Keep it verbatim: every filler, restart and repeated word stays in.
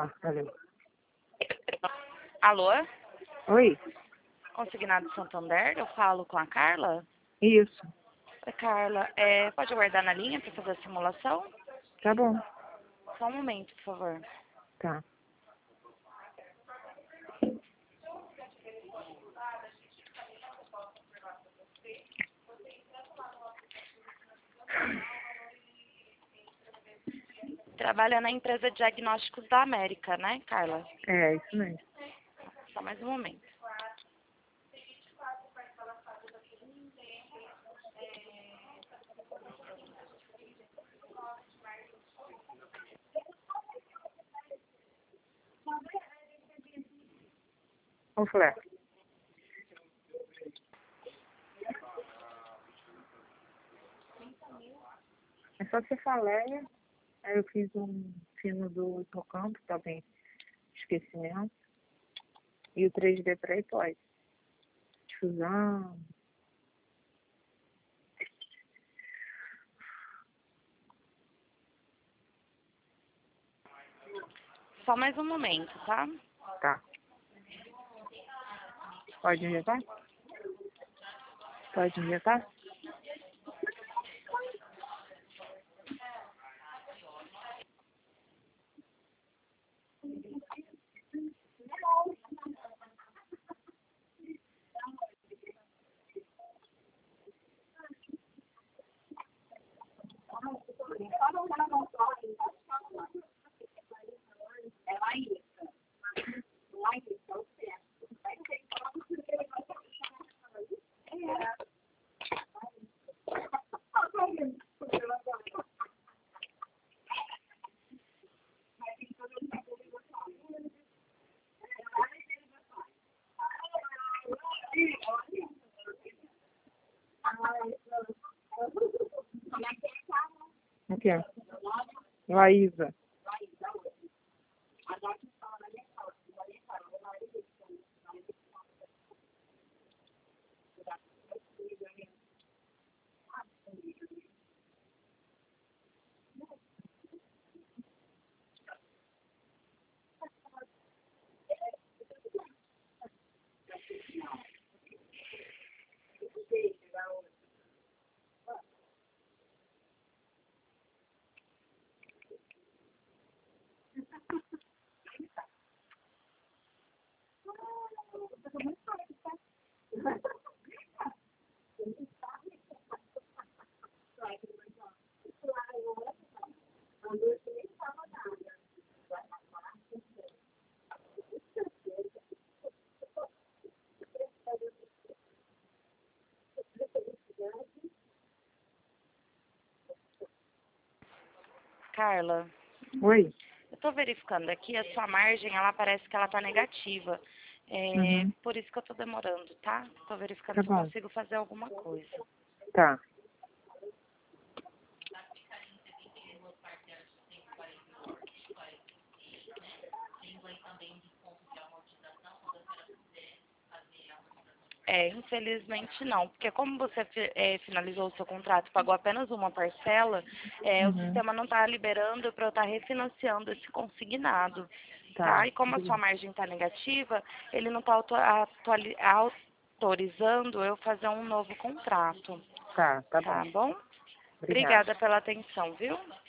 Tá, valeu. Alô? Oi? Consignado Santander, eu falo com a Carla? Isso. Oi, Carla, é, pode aguardar na linha para fazer a simulação? Tá bom. Só um momento, por favor. Tá. Trabalha na empresa Diagnósticos da América, né, Carla? É, isso mesmo. Só mais um momento. Ô, Flé. É só você falar, né? Aí eu fiz um fino do hipocampo, também esquecimento. E o três D para hipótese. Difusão. Só mais um momento, tá? Tá. Pode injetar? Pode injetar? Aqui, ó. Laísa. Carla, Oi? eu tô verificando aqui, a sua margem, ela parece que ela tá negativa. É Uhum. por isso que eu tô demorando, tá? Tô verificando Tá se eu bom. consigo fazer alguma coisa. Tá. É, infelizmente não, porque como você fi- é, finalizou o seu contrato, pagou apenas uma parcela, é, o Uhum. sistema não está liberando para eu estar refinanciando esse consignado, tá? Tá. E como a Tudo sua bem. margem está negativa, ele não está autorizando eu fazer um novo contrato, Tá, tá bom. tá bom? Obrigada. Obrigada pela atenção, viu?